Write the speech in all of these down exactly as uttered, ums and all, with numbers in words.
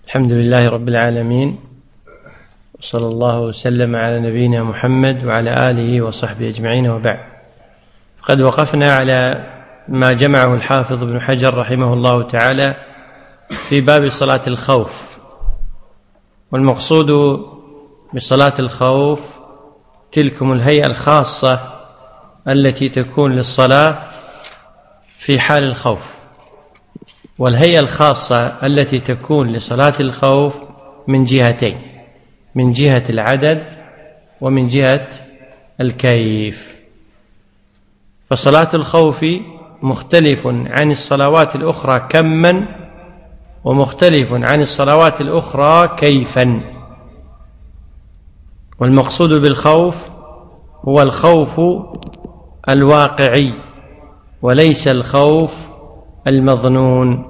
الحمد لله رب العالمين، وصلى الله وسلم على نبينا محمد وعلى آله وصحبه أجمعين، وبعد. قد وقفنا على ما جمعه الحافظ ابن حجر رحمه الله تعالى في باب صلاة الخوف. والمقصود بصلاة الخوف تلكم الهيئة الخاصة التي تكون للصلاة في حال الخوف، والهيئة الخاصة التي تكون لصلاة الخوف من جهتين: من جهة العدد ومن جهة الكيف. فصلاة الخوف مختلف عن الصلوات الأخرى كما، ومختلف عن الصلوات الأخرى كيفا. والمقصود بالخوف هو الخوف الواقعي وليس الخوف المظنون.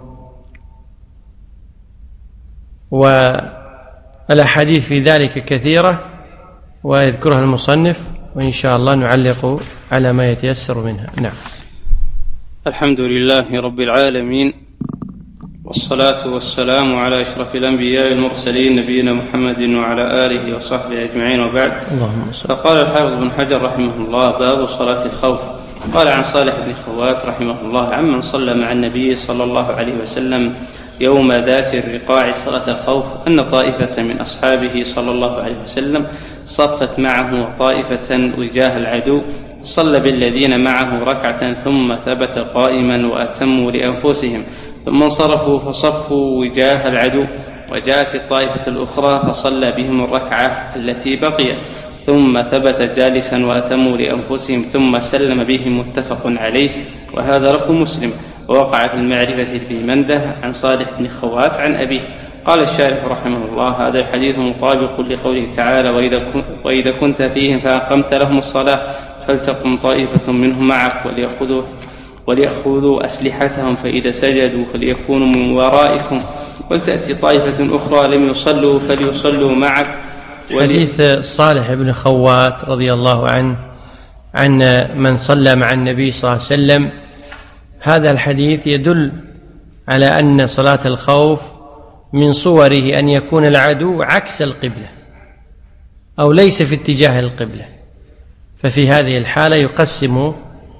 والأحاديث في ذلك كثيرة ويذكرها المصنف، وإن شاء الله نعلق على ما يتيسر منها. نعم. الحمد لله رب العالمين، والصلاة والسلام على أشرف الأنبياء المرسلين نبينا محمد وعلى آله وصحبه أجمعين، وبعد. فقال الحافظ بن حجر رحمه الله: باب صلاة الخوف. قال عن صالح بن خوات رحمه الله عمن صلى مع النبي صلى الله عليه وسلم يوم ذات الرقاع صلاة الخوف أن طائفة من أصحابه صلى الله عليه وسلم صفت معه طائفة وجاه العدو، صلى بالذين معه ركعة ثم ثبت قائما وأتموا لأنفسهم، ثم انصرفوا فصفوا وجاه العدو، وجاءت الطائفة الأخرى فصلى بهم الركعة التي بقيت، ثم ثبت جالسا وأتموا لأنفسهم ثم سلم بهم، متفق عليه. وهذا لفظ مسلم. ووقع في المعرفة بمنده عن صالح بن خوات عن أبيه. قال الشارح رحمه الله: هذا الحديث مطابق لقوله تعالى: وإذا كنت فيهم فأقمت لهم الصلاة فلتقم طائفة منهم معك وليأخذوا وليأخذوا أسلحتهم فإذا سجدوا فليكونوا من ورائكم ولتأتي طائفة أخرى لم يصلوا فليصلوا معك. حديث صالح بن خوات رضي الله عنه عن من صلى مع النبي صلى الله عليه وسلم، هذا الحديث يدل على أن صلاة الخوف من صوره أن يكون العدو عكس القبلة أو ليس في اتجاه القبلة. ففي هذه الحالة يقسم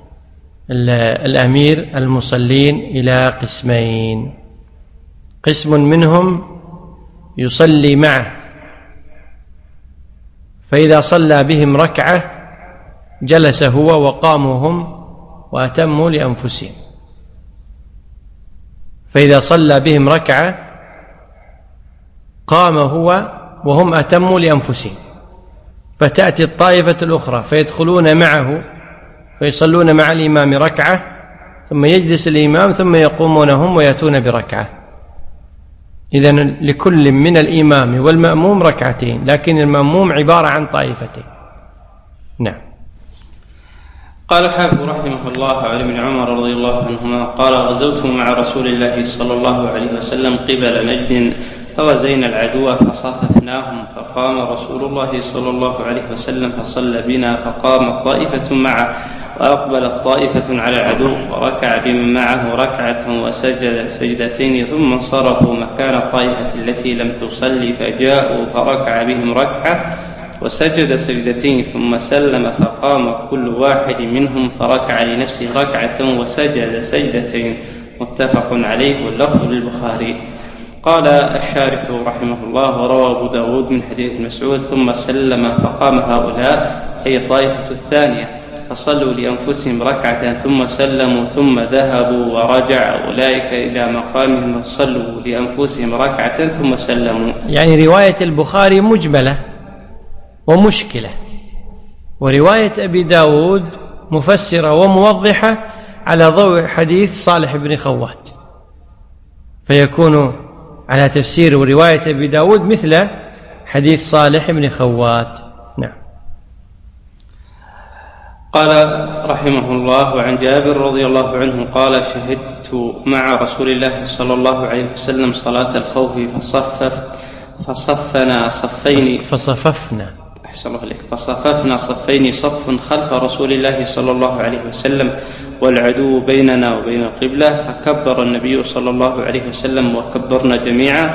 الأمير المصلين إلى قسمين: قسم منهم يصلي معه، فإذا صلى بهم ركعة جلس هو وقاموا هم وأتموا لأنفسهم، فإذا صلى بهم ركعة قام هو وهم أتموا لأنفسهم، فتأتي الطائفة الأخرى فيدخلون معه فيصلون مع الإمام ركعة، ثم يجلس الإمام ثم يقومون هم ويأتون بركعة. إذن لكل من الإمام والمأموم ركعتين، لكن المأموم عبارة عن طائفتين. نعم. قال الحافظ رحمه الله عن ابن عمر رضي الله عنهما قال: غزوت مع رسول الله صلى الله عليه وسلم قبل نجد فغزينا العدو فصاففناهم، فقام رسول الله صلى الله عليه وسلم فصلى بنا، فقامت طائفة معه وأقبلت طائفة على العدو وركع بمن معه ركعة وسجد سجدتين، ثم انصرفوا مكان الطائفة التي لم تصلي فجاءوا فركع بهم ركعة وسجد سجدتين ثم سلم، فقام كل واحد منهم فركع لنفسه ركعة وسجد سجدتين، متفق عليه، واللفظ للبخاري. قال الشارح رحمه الله: وروى أبو داود من حديث مسعود: ثم سلم فقام هؤلاء أي الطائفة الثانية فصلوا لأنفسهم ركعة ثم سلموا ثم ذهبوا، ورجع أولئك إلى مقامهم فصلوا لأنفسهم ركعة ثم سلموا. يعني رواية البخاري مجملة ومشكلة، ورواية أبي داود مفسرة وموضحة على ضوء حديث صالح بن خوات، فيكون على تفسير رواية أبي داود مثل حديث صالح بن خوات. نعم. قال رحمه الله: عن جابر رضي الله عنه قال: شهدت مع رسول الله صلى الله عليه وسلم صلاة الخوف فصفف فصفنا صفين فصففنا أحسن الله عليك فصففنا صفين، صف خلف رسول الله صلى الله عليه وسلم والعدو بيننا وبين القبلة، فكبر النبي صلى الله عليه وسلم وكبرنا جميعا،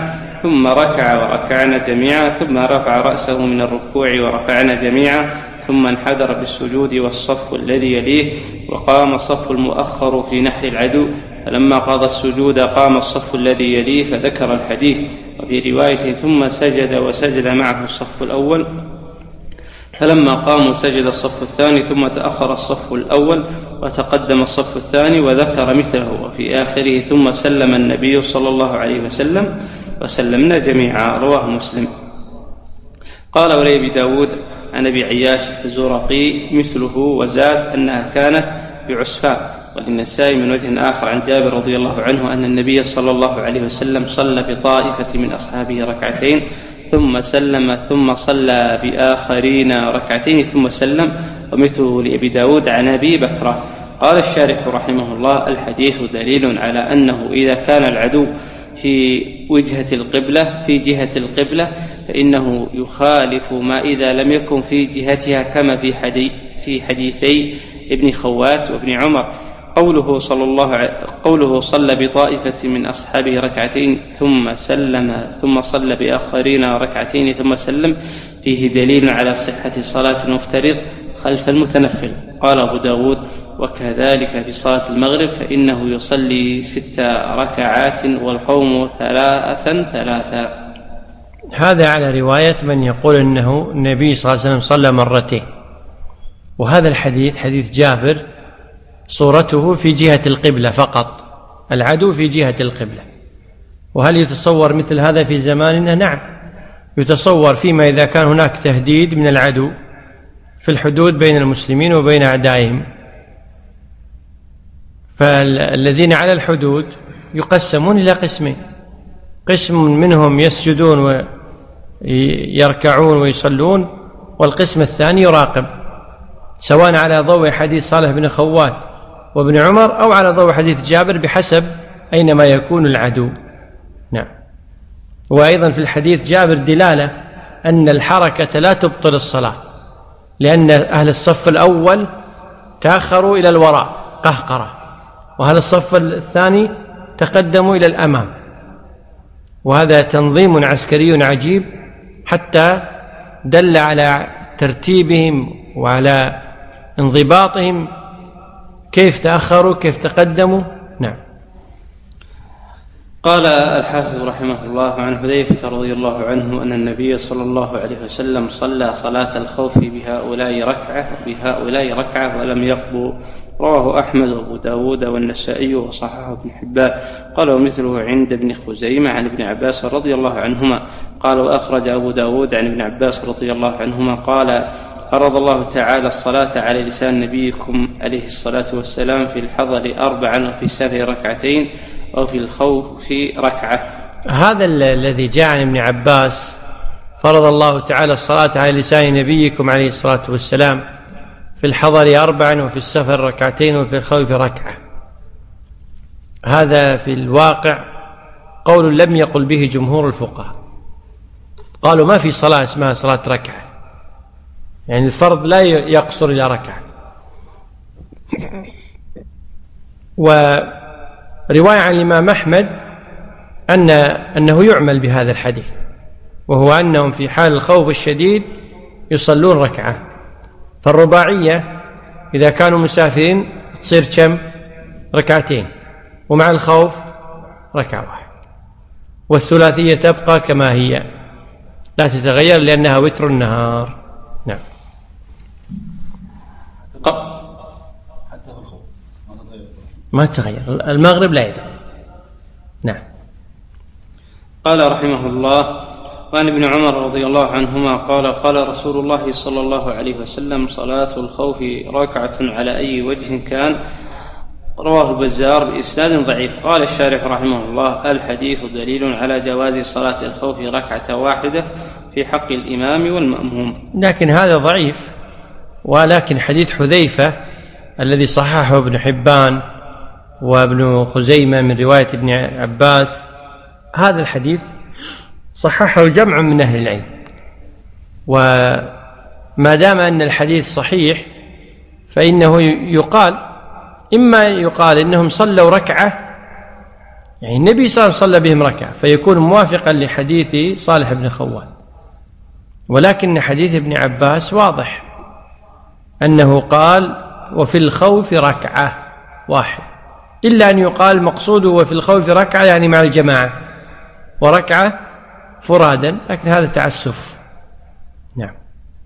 ثم ركع وركعنا جميعا، ثم رفع رأسه من الركوع ورفعنا جميعا، ثم انحدر بالسجود والصف الذي يليه، وقام الصف المؤخر في نحر العدو، فلما قضى السجود قام الصف الذي يليه فذكر الحديث. وفي رواية ثم سجد وسجد معه الصف الأول، فلما قاموا سجد الصف الثاني، ثم تأخر الصف الأول وتقدم الصف الثاني وذكر مثله. وفي آخره ثم سلم النبي صلى الله عليه وسلم وسلمنا جميعا. رواه مسلم. قال ولأبي داود عن أبي عياش الزرقي مثله وزاد أنها كانت بعسفان. وللنسائي من وجه آخر عن جابر رضي الله عنه أن النبي صلى الله عليه وسلم صلى بطائفة من أصحابه ركعتين ثم سلم، ثم صلى بآخرين ركعتين ثم سلم. ومثله لأبي داود عن أبي بكرة. قال الشارح رحمه الله: الحديث دليل على أنه إذا كان العدو في وجهة القبلة في جهة القبلة فإنه يخالف ما إذا لم يكن في جهتها، كما في حديث في حديثي ابن خوات وابن عمر. قوله صلى الله ع... قوله صلى بطائفة من أصحابه ركعتين ثم سلم، ثم صلى بآخرين ركعتين ثم سلم، فيه دليل على صحة صلاة المفترض خلف المتنفل. قال أبو داود: وكذلك في صلاة المغرب فإنه يصلي ست ركعات والقوم ثلاثا ثلاثا. هذا على رواية من يقول أنه النبي صلى الله عليه وسلم صلى مرتين. وهذا الحديث حديث جابر صورته في جهة القبلة فقط، العدو في جهة القبلة. وهل يتصور مثل هذا في زماننا؟ نعم، يتصور فيما إذا كان هناك تهديد من العدو في الحدود بين المسلمين وبين أعدائهم. فالذين على الحدود يقسمون إلى قسمين: قسم منهم يسجدون ويركعون ويصلون، والقسم الثاني يراقب، سواء على ضوء حديث صالح بن خوات وابن عمر أو على ضوء حديث جابر بحسب أينما يكون العدو. نعم. وأيضا في الحديث جابر دلالة أن الحركة لا تبطل الصلاة، لأن أهل الصف الأول تأخروا إلى الوراء قهقرة، وأهل الصف الثاني تقدموا إلى الأمام. وهذا تنظيم عسكري عجيب، حتى دل على ترتيبهم وعلى انضباطهم، كيف تأخروا كيف تقدموا. نعم. قال الحافظ رحمه الله: عن حذيفة رضي الله عنه أن النبي صلى الله عليه وسلم صلى صلاة الخوف بهؤلاء ركعة بهؤلاء ركعة ولم يقضوا. رواه أحمد وأبو داود والنسائي وصححه ابن حبان. قال ومثله عند ابن خزيمة عن ابن عباس رضي الله عنهما. قال وأخرج أبو داود عن ابن عباس رضي الله عنهما قال: فرض الله تعالى الصلاة على لسان نبيكم عليه الصلاة والسلام في الحضر أربعا وفي السفر ركعتين وفي الخوف ركعة. هذا الذي جاء عن ابن عباس: فرض الله تعالى الصلاة على لسان نبيكم عليه الصلاة والسلام في الحضر أربعا وفي السفر ركعتين وفي الخوف ركعة، هذا في الواقع قول لم يقل به جمهور الفقهاء. قالوا ما في صلاة اسمها صلاة ركعة، يعني الفرض لا يقصر إلى ركعة. ورواية عن الإمام أحمد أن أنه يعمل بهذا الحديث، وهو أنهم في حال الخوف الشديد يصلون ركعة. فالرباعية إذا كانوا مسافرين تصير كم؟ ركعتين، ومع الخوف ركعة واحدة. والثلاثية تبقى كما هي لا تتغير لأنها وتر النهار. نعم. حتى في الخوف ما تغير، المغرب لا يتغير. نعم. قال رحمه الله: وعن ابن عمر رضي الله عنهما قال: قال رسول الله صلى الله عليه وسلم: صلاة الخوف ركعة على أي وجه كان. رواه البزار بإسناد ضعيف. قال الشارح رحمه الله: الحديث دليل على جواز صلاة الخوف ركعة واحدة في حق الإمام والمأموم. لكن هذا ضعيف. ولكن حديث حذيفة الذي صححه ابن حبان وابن خزيمة من رواية ابن عباس، هذا الحديث صححه جمع من أهل العلم. وما دام أن الحديث صحيح فإنه يقال، إما يقال إنهم صلوا ركعة يعني النبي صلى الله عليه وسلم صلى بهم ركعة، فيكون موافقا لحديث صالح بن خوات. ولكن حديث ابن عباس واضح أنه قال وفي الخوف ركعة واحد، إلا أن يقال مقصوده وفي الخوف ركعة يعني مع الجماعة، وركعة فرادا، لكن هذا تعسف. نعم.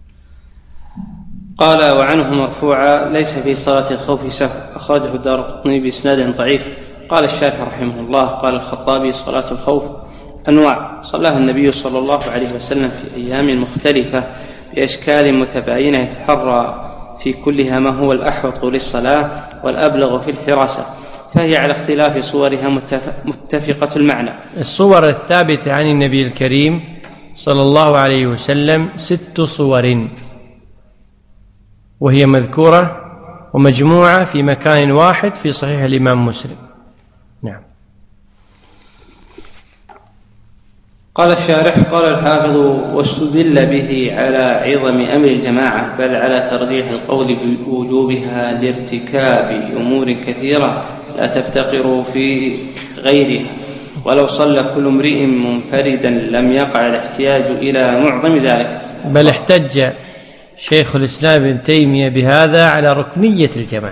قال وعنه مرفوعا ليس في صلاة الخوف سهو، أخرجه الدارقطني بإسناد ضعيف. قال الشارح رحمه الله قال الخطابي صلاة الخوف أنواع صلاها النبي صلى الله عليه وسلم في أيام مختلفة بأشكال متباينة، يتحرى في كلها ما هو الأحوط للصلاة والأبلغ في الحراسة، فهي على اختلاف صورها متفقة المعنى. الصور الثابتة عن النبي الكريم صلى الله عليه وسلم ست صور، وهي مذكورة ومجموعة في مكان واحد في صحيح الإمام مسلم. نعم. قال الشارح قال الحافظ واستدل به على عظم أمر الجماعة، بل على ترجيح القول بوجوبها لارتكاب أمور كثيرة لا تفتقر في غيرها، ولو صلى كل امرئ منفردا لم يقع الاحتياج إلى معظم ذلك. بل احتج شيخ الإسلام ابن تيمية بهذا على ركنية الجماعة،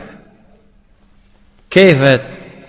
كيف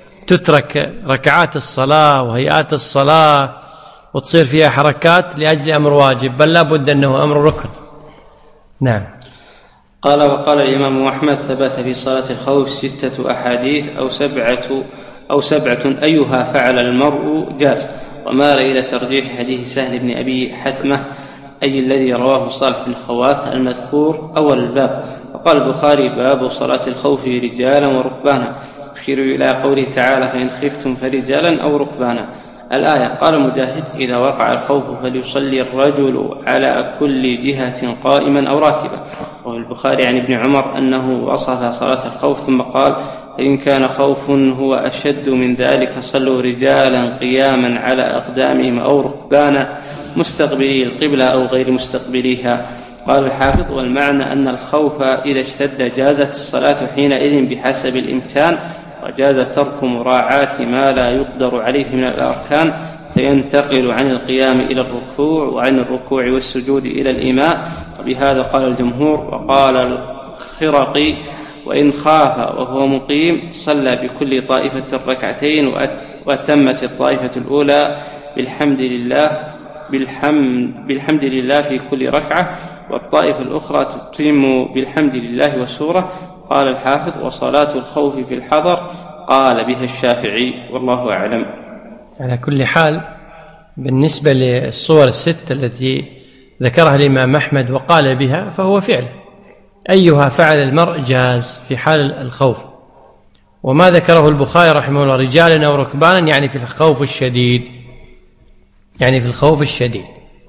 تترك ركعات الصلاة وهيئات الصلاة وتصير فيها حركات لأجل أمر واجب، بل لا بد أنه أمر ركن. نعم. قال وقال الإمام أحمد ثبت في صلاة الخوف ستة أحاديث أو سبعة أو سبعة أيها فعل المرء جاز، ومال إلى ترجيح حديث سهل بن أبي حثمة أي الذي رواه صالح بن خوات المذكور أول الباب. وقال البخاري باب صلاة الخوف رجالا وركبانا، يشير إلى قوله تعالى فإن خفتم فرجالا أو ركبانا الآية. قال مجاهد إذا وقع الخوف فليصلي الرجل على كل جهة قائما أو راكبا. والبخاري عن ابن عمر أنه وصف صلاة الخوف ثم قال فإن كان خوف هو أشد من ذلك صلوا رجالا قياما على أقدامهم أو ركبانا مستقبلي القبلة أو غير مستقبليها. قال الحافظ والمعنى أن الخوف إذا اشتد جازت الصلاة حينئذ بحسب الإمكان، وجاز ترك مراعاة ما لا يقدر عليه من الأركان، فينتقل عن القيام إلى الركوع وعن الركوع والسجود إلى الإيماء. وبهذا قال الجمهور. وقال الخرقي وإن خاف وهو مقيم صلى بكل طائفة ركعتين وأتمت الطائفة الأولى بالحمد لله بالحمد, بالحمد لله في كل ركعة، والطائفة الأخرى تتم بالحمد لله والسورة. قال الحافظ وصلاة الخوف في الحضر قال بها الشافعي والله أعلم. على كل حال بالنسبة للصور الست التي ذكرها الإمام أحمد وقال بها فهو فعل أيها فعل المرء جاز في حال الخوف. وما ذكره البخاري رحمه الله رجالا أو ركبانا يعني في الخوف الشديد، يعني في الخوف الشديد.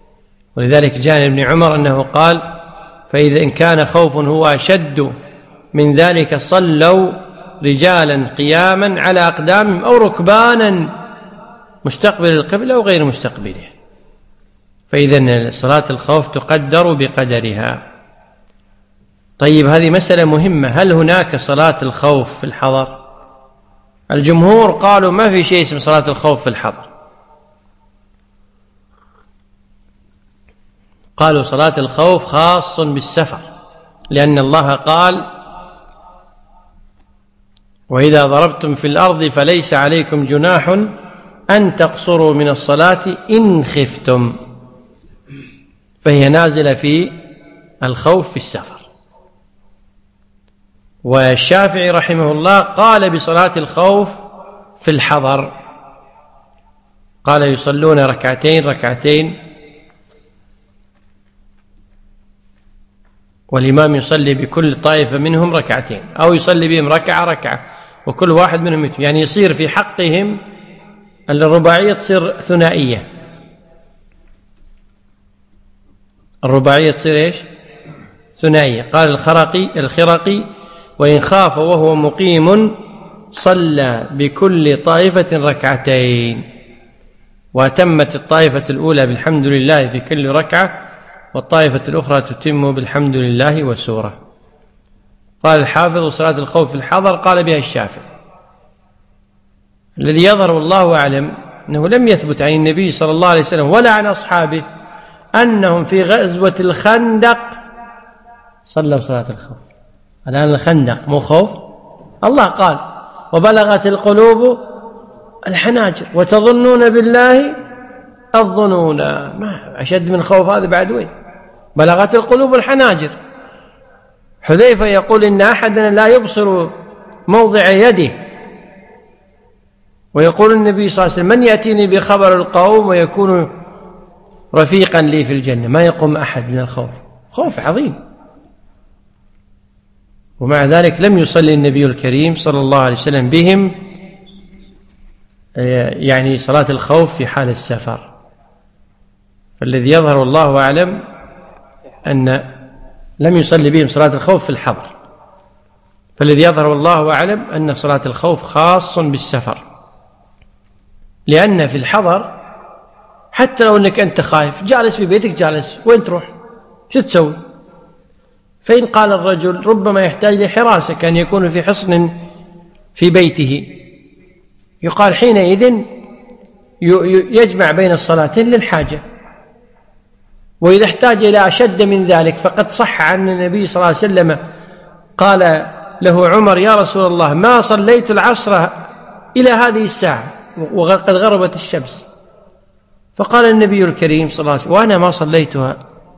ولذلك جاء ابن عمر أنه قال فإذا إن كان خوف هو أشد من ذلك صلوا رجالا قياما على أقدامهم أو ركبانا مستقبل القبلة وغير مستقبلها. فإذا صلاة الخوف تقدر بقدرها. طيب هذه مسألة مهمة، هل هناك صلاة الخوف في الحضر؟ الجمهور قالوا ما في شيء اسمه صلاة الخوف في الحضر، قالوا صلاة الخوف خاص بالسفر، لأن الله قال وإذا ضربتم في الأرض فليس عليكم جناح أن تقصروا من الصلاة إن خفتم، فهي نازلة في الخوف في السفر. والشافعي رحمه الله قال بصلاة الخوف في الحضر، قال يصلون ركعتين ركعتين والإمام يصلي بكل طائفة منهم ركعتين أو يصلي بهم ركعة ركعة وكل واحد منهم يتم، يعني يصير في حقهم الرباعية تصير ثنائية، الرباعية تصير إيش؟ ثنائية. قال الخرقي الخرقي وإن خاف وهو مقيم صلى بكل طائفة ركعتين وتمت الطائفة الأولى بالحمد لله في كل ركعة والطائفة الأخرى تتم بالحمد لله وسورة. قال الحافظ صلاة الخوف في الحضر قال بها الشافعي. الذي يظهر والله أعلم أنه لم يثبت عن النبي صلى الله عليه وسلم ولا عن أصحابه أنهم في غزوة الخندق صلوا صلاة الخوف. الآن الخندق مو خوف، الله قال وبلغت القلوب الحناجر وتظنون بالله الظنون. ما أشد من خوف هذا بعد وين؟ بلغت القلوب الحناجر. حذيفة يقول إن أحدنا لا يبصر موضع يده، ويقول النبي صلى الله عليه وسلم من يأتيني بخبر القوم ويكون رفيقا لي في الجنة. ما يقوم أحد من الخوف، خوف عظيم. ومع ذلك لم يصلي النبي الكريم صلى الله عليه وسلم بهم يعني صلاة الخوف في حال السفر. فالذي يظهر والله أعلم أن لم يصلي بهم صلاة الخوف في الحضر. فالذي يظهر والله أعلم أن صلاة الخوف خاص بالسفر، لأن في الحضر حتى لو أنك أنت خايف جالس في بيتك جالس، وين تروح؟ شو تسوي؟ فإن قال الرجل ربما يحتاج لحراسة، كان يكون في حصن في بيته، يقال حينئذ يجمع بين الصلاتين للحاجة. وإذا احتاج إلى أشد من ذلك فقد صح عن النبي صلى الله عليه وسلم قال له عمر يا رسول الله ما صليت العصر إلى هذه الساعة وقد غربت الشمس، فقال النبي الكريم صلى الله عليه وسلم وأنا ما صليتها.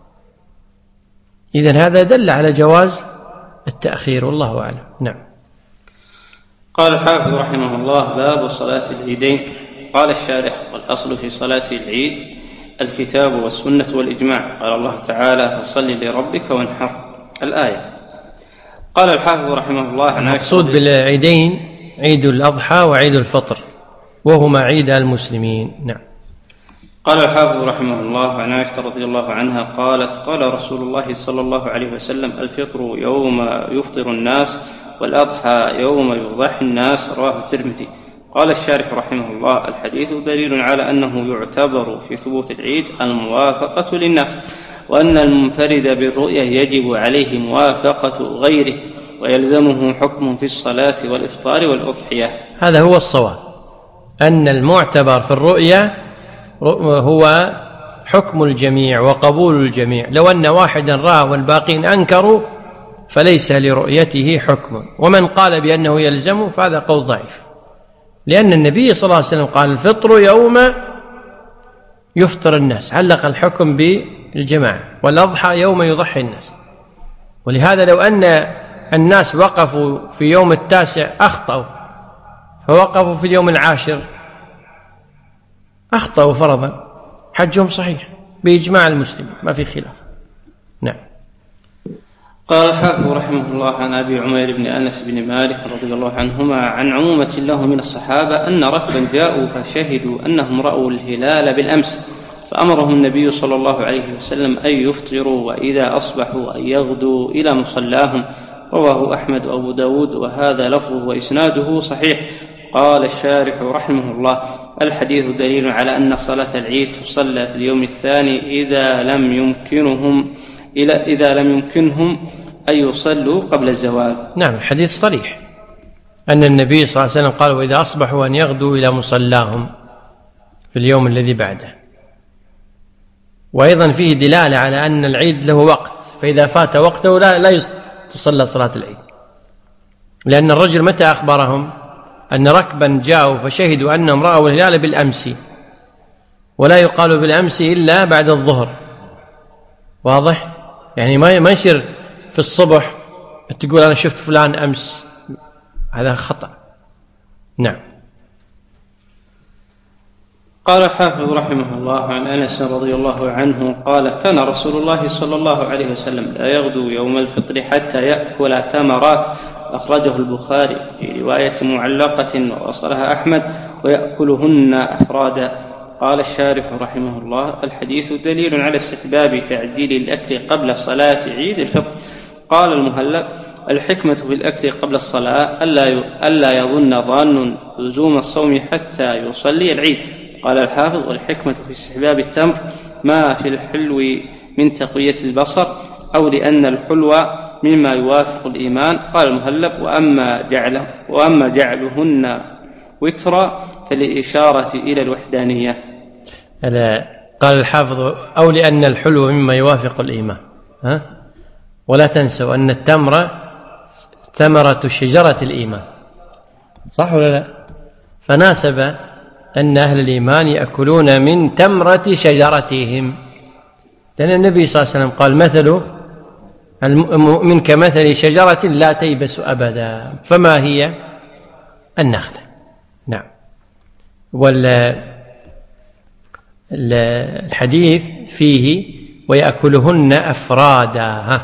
إذن هذا دل على جواز التأخير والله أعلم. نعم. قال الحافظ رحمه الله باب صلاة العيدين. قال الشارح والأصل في صلاة العيد الكتاب والسنة والإجماع. قال الله تعالى فصل لربك وانحر الآية. قال الحافظ رحمه الله المقصود بالعيدين عيد الأضحى وعيد الفطر وهما عيد المسلمين. نعم. قال الحافظ رحمه الله عن عائشة رضي الله عنها قالت قال رسول الله صلى الله عليه وسلم الفطر يوم يفطر الناس والأضحى يوم يضحي الناس. رواه الترمذي. قال الشارح رحمه الله الحديث دليل على أنه يعتبر في ثبوت العيد الموافقة للناس، وأن المنفرد بالرؤية يجب عليه موافقة غيره ويلزمه حكم في الصلاة والإفطار والأضحية. هذا هو الصواب، أن المعتبر في الرؤية هو حكم الجميع وقبول الجميع. لو أن واحدا رأى والباقين أنكروا فليس لرؤيته حكم. ومن قال بأنه يلزمه فهذا قول ضعيف، لأن النبي صلى الله عليه وسلم قال الفطر يوم يفطر الناس، علق الحكم بالجماعة، والأضحى يوم يضحي الناس. ولهذا لو أن الناس وقفوا في يوم التاسع أخطأوا فوقفوا في اليوم العاشر أخطأوا فرضا، حجهم صحيح بإجماع المسلمين ما في خلاف. نعم. قال الحافظ رحمه الله عن أبي عمير بن أنس بن مالك رضي الله عنهما عن عمومة له من الصحابة أن ركبا جاءوا فشهدوا أنهم رأوا الهلال بالأمس، فأمرهم النبي صلى الله عليه وسلم أن يفطروا وإذا أصبحوا أن يغدوا إلى مصلاهم. رواه أحمد وأبو داود وهذا لفظه وإسناده صحيح. قال الشارح رحمه الله الحديث دليل على أن صلاة العيد تصلى في اليوم الثاني إذا لم يمكنهم إلى إذا لم يمكنهم أن يصلوا قبل الزوال. نعم. الحديث صريح أن النبي صلى الله عليه وسلم قال وإذا أصبحوا أن يغدوا إلى مصلاهم في اليوم الذي بعده. وأيضا فيه دلالة على أن العيد له وقت، فإذا فات وقته لا, لا تصلى صلاة العيد، لأن الرجل متى أخبرهم أن ركبا جاءوا فشهدوا أنهم رأوا الهلال بالأمس، ولا يقال بالأمس إلا بعد الظهر. واضح؟ يعني ما يصير في الصبح تقول أنا شفت فلان أمس، هذا خطأ. نعم. قال الحافظ رحمه الله عن أنس رضي الله عنه قال كان رسول الله صلى الله عليه وسلم لا يغدو يوم الفطر حتى يأكل تمرات. أخرجه البخاري في رواية معلقة ووصلها أحمد ويأكلهن أفرادا. قال الشارح رحمه الله الحديث دليل على استحباب تعجيل الأكل قبل صلاة عيد الفطر. قال المهلب الحكمة في الأكل قبل الصلاة ألا يظن ظان لزوم الصوم حتى يصلي العيد. قال الحافظ والحكمة في استحباب التمر ما في الحلو من تقوية البصر أو لأن الحلو مما يوافق الإيمان. قال المهلب وأما جعله وأما جعلهن وترا فالإشارة إلى الوحدانية. قال الحافظ: أو لأن الحلو مما يوافق الإيمان. ها؟ ولا تنسوا أن التمر ثمرة شجرة الإيمان، صح ولا لا؟ فناسب أن أهل الإيمان يأكلون من تمرة شجرتهم، لأن النبي صلى الله عليه وسلم قال: مثل المؤمن كمثل شجرة لا تيبس أبدا. فما هي؟ النخلة. نعم. والحديث فيه: ويأكلهن أفرادا.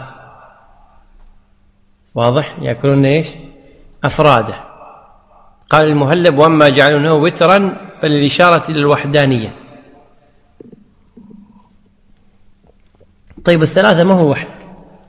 واضح؟ يأكلون إيش؟ أفرادا. قال المهلب: وأما جعلونه وترا فللإشارة إلى الوحدانية. طيب الثلاثة ما هو واحد،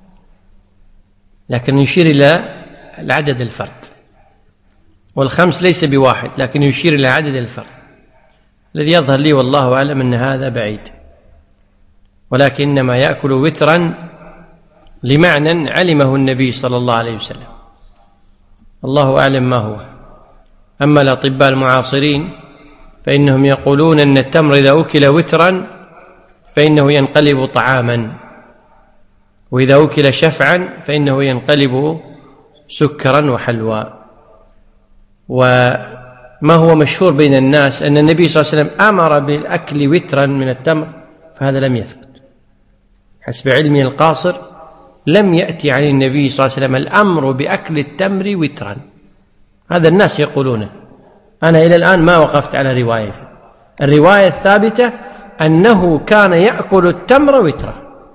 لكن يشير إلى العدد الفرد، والخمس ليس بواحد لكن يشير إلى عدد الفرد. الذي يظهر لي والله أعلم أن هذا بعيد، ولكنما يأكل وترا لمعنى علمه النبي صلى الله عليه وسلم، الله أعلم ما هو. أما الأطباء المعاصرين فإنهم يقولون أن التمر إذا أكل وترا فإنه ينقلب طعاما، وإذا أكل شفعا فإنه ينقلب سكرا وحلوى. وما هو مشهور بين الناس أن النبي صلى الله عليه وسلم أمر بالأكل وترا من التمر، فهذا لم يثبت حسب علمي القاصر. لم يأتي عن النبي صلى الله عليه وسلم الأمر بأكل التمر وترا، هذا الناس يقولونه. أنا إلى الآن ما وقفت على رواية. الرواية الثابتة أنه كان يأكل التمر وترا،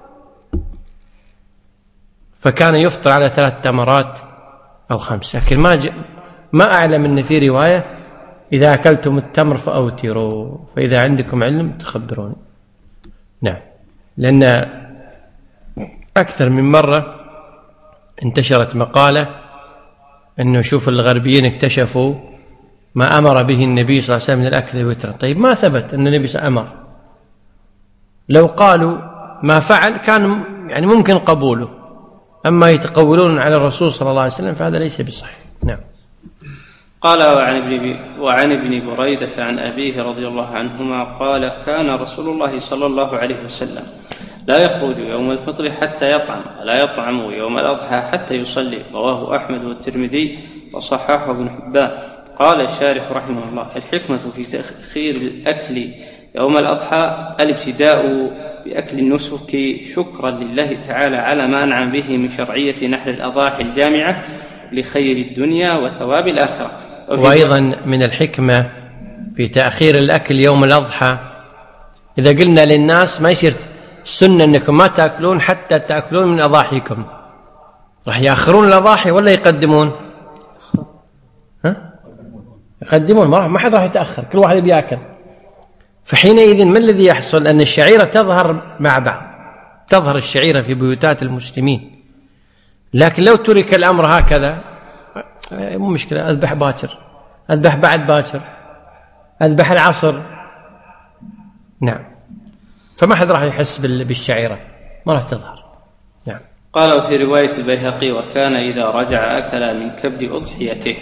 فكان يفطر على ثلاث تمرات أو خمس. لكن ما ج... ما أعلم أن في رواية: إذا أكلتم التمر فأوتروا، فإذا عندكم علم تخبروني. نعم. لأن أكثر من مرة انتشرت مقالة أنه شوف الغربيين اكتشفوا ما أمر به النبي صلى الله عليه وسلم من الأكل وترا. طيب ما ثبت أن النبي صلى الله عليه وسلم أمر. لو قالوا ما فعل كان يعني ممكن قبوله، أما يتقولون على الرسول صلى الله عليه وسلم فهذا ليس بصحيح. نعم. قال: وعن ابن, وعن ابن بريدة عن أبيه رضي الله عنهما قال: كان رسول الله صلى الله عليه وسلم لا يخرج يوم الفطر حتى يطعم، ولا يطعم يوم الأضحى حتى يصلي. رواه أحمد والترمذي وصححه ابن حبان. قال الشارح رحمه الله: الحكمة في تأخير الأكل يوم الأضحى الابتداء بأكل النسك شكرا لله تعالى على ما أنعم به من شرعية نحر الأضاحي الجامعة لخير الدنيا وثواب الآخرة. وأيضا من الحكمة في تأخير الأكل يوم الأضحى، إذا قلنا للناس ما يصير السنة أنكم ما تأكلون حتى تأكلون من أضاحيكم، راح يأخرون الأضاحي ولا يقدمون؟ ها؟ يقدمون، ما حد راح يتأخر، كل واحد بيأكل. فحينئذ ما الذي يحصل؟ أن الشعيرة تظهر مع بعض، تظهر الشعيرة في بيوتات المسلمين. لكن لو ترك الأمر هكذا مو مشكلة، أذبح باكر، أذبح بعد باكر، أذبح العصر. نعم. فما حد راح يحس بالشعيرة، ما راح تظهر. نعم. قال في رواية البيهقي: وكان إذا رجع أكل من كبد أضحيته.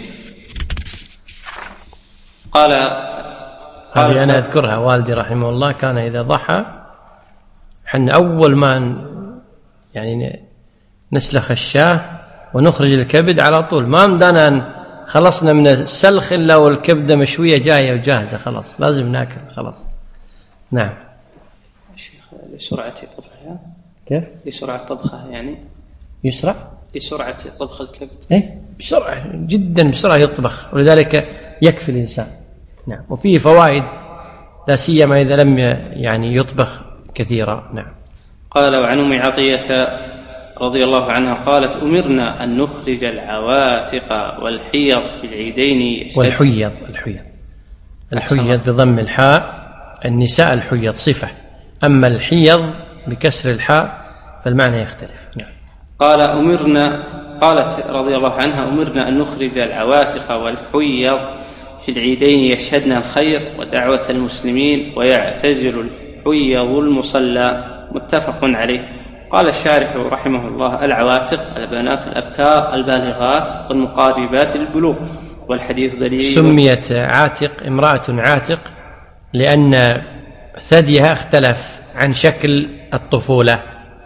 قال هذه أنا أذكرها، والدي رحمه الله كان إذا ضحى حنا أول ما يعني نسلخ الشاه ونخرج الكبد على طول، ما مدانا خلصنا من السلخ إلا والكبدة مشوية جاية وجاهزة، خلاص لازم ناكل خلاص. نعم. لسرعة طبخها. كيف؟ لسرعة طبخها يعني. يسرع؟ لسرعة طبخ الكبد. إيه بسرعة جدا، بسرعة يطبخ، ولذلك يكفي الإنسان. نعم. وفيه فوائد لا سيما إذا لم يعني يطبخ كثيرا. نعم. قال: وعن أم عطية رضي الله عنها قالت: أمرنا أن نخرج العواتق والحيض في العيدين. والحيض الحيض الحيض بضم الحاء، النساء الحيض صفة، أما الحيض بكسر الحاء فالمعنى يختلف. نعم. قال: أمرنا قالت رضي الله عنها: أمرنا أن نخرج العواتق والحيض في العيدين يشهدن الخير ودعوة المسلمين ويعتزل الحيض المصلى. متفق عليه. قال الشارح رحمه الله: العواتق البنات الأبكار البالغات والمقاربات للبلوغ، والحديث دليل. سميت عاتق امرأة عاتق لأن ثديها اختلف عن شكل الطفولة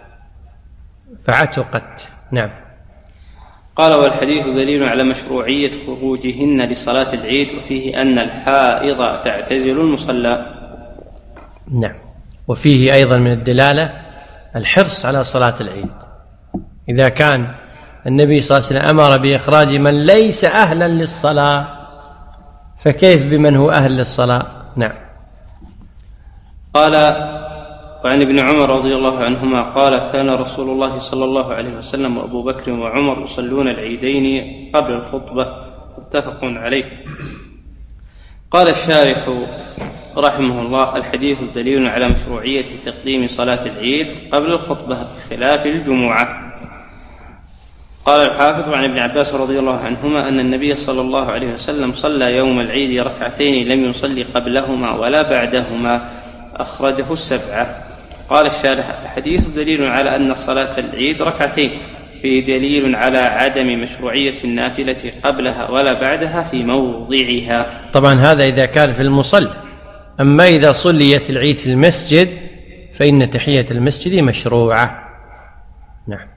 فعتقت. نعم. قال والحديث دليل على مشروعية خروجهن لصلاة العيد، وفيه أن الحائض تعتزل المصلى. نعم. وفيه أيضا من الدلالة الحرص على صلاة العيد. إذا كان النبي صلى الله عليه وسلم أمر بإخراج من ليس أهلا للصلاة فكيف بمن هو أهل للصلاة؟ نعم. قال وعن ابن عمر رضي الله عنهما قال كان رسول الله صلى الله عليه وسلم وأبو بكر وعمر يصلون العيدين قبل الخطبة، متفق عليه. قال الشارح رحمه الله الحديث دليل على مشروعية تقديم صلاة العيد قبل الخطبة بخلاف الجمعة. قال الحافظ عن ابن عباس رضي الله عنهما أن النبي صلى الله عليه وسلم صلى يوم العيد ركعتين لم يصلي قبلهما ولا بعدهما، أخرجه السبعة. قال الشارح الحديث دليل على أن صلاة العيد ركعتين، فيه دليل على عدم مشروعية النافلة قبلها ولا بعدها في موضعها. طبعا هذا إذا كان في المصلى، أما إذا صليت العيد في المسجد فإن تحية المسجد مشروعة. نعم.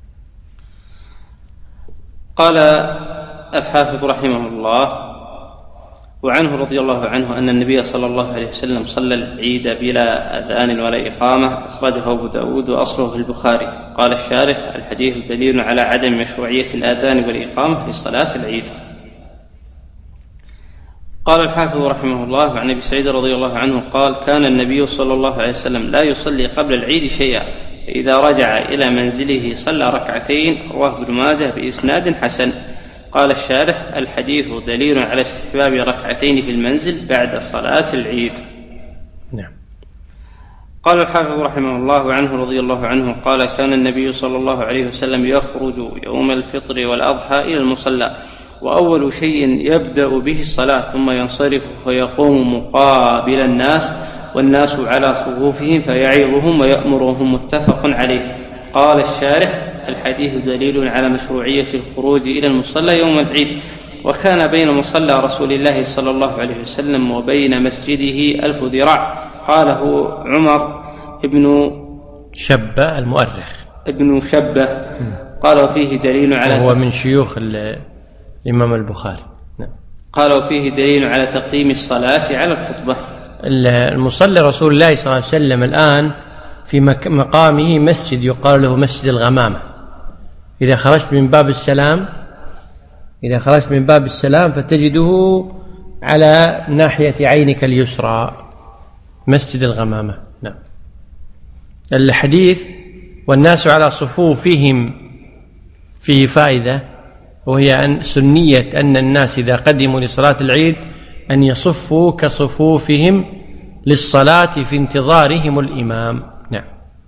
قال الحافظ رحمه الله وعنه رضي الله عنه أن النبي صلى الله عليه وسلم صلى العيد بلا أذان ولا إقامة، أخرجه أبو داود وأصله في البخاري. قال الشارح الحديث دليل على عدم مشروعية الآذان والإقامة في صلاة العيد. قال الحافظ رحمه الله عن أبي سعيد رضي الله عنه قال كان النبي صلى الله عليه وسلم لا يصلي قبل العيد شيئا، إذا رجع إلى منزله صلى ركعتين، رواه ابن ماجه بإسناد حسن. قال الشارح الحديث دليل على استحباب ركعتين في المنزل بعد صلاة العيد. نعم. قال الحافظ رحمه الله عنه رضي الله عنه قال كان النبي صلى الله عليه وسلم يخرج يوم الفطر والأضحى إلى المصلى، وأول شيء يبدأ به الصلاة، ثم ينصرف ويقوم مقابل الناس والناس على صفوفهم فيعظهم ويأمرهم، متفق عليه. قال الشارح الحديث دليل على مشروعية الخروج إلى المصلى يوم العيد، وكان بين مصلى رسول الله صلى الله عليه وسلم وبين مسجده ألف ذراع. قاله عمر ابن شبة المؤرخ ابن شبة قال وفيه دليل على هو من شيوخ الإمام البخاري. نعم. قال وفيه دليل على تقديم الصلاة على الخطبة. المصلى رسول الله صلى الله عليه وسلم الآن في مقامه مسجد يقال له مسجد الغمامة. إذا خرجت من باب السلام إذا خرجت من باب السلام فتجده على ناحية عينك اليسرى مسجد الغمامة. نعم. الحديث والناس على صفوفهم فيه فائدة، وهي أن سنية أن الناس إذا قدموا لصلاة العيد أن يصفوا كصفوفهم للصلاة في انتظارهم الإمام. نعم.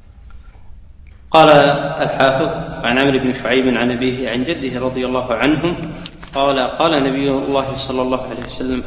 قال الحافظ عن عمرو بن شعيب عن أبيه عن جده رضي الله عنهم قال قال نبي الله صلى الله عليه وسلم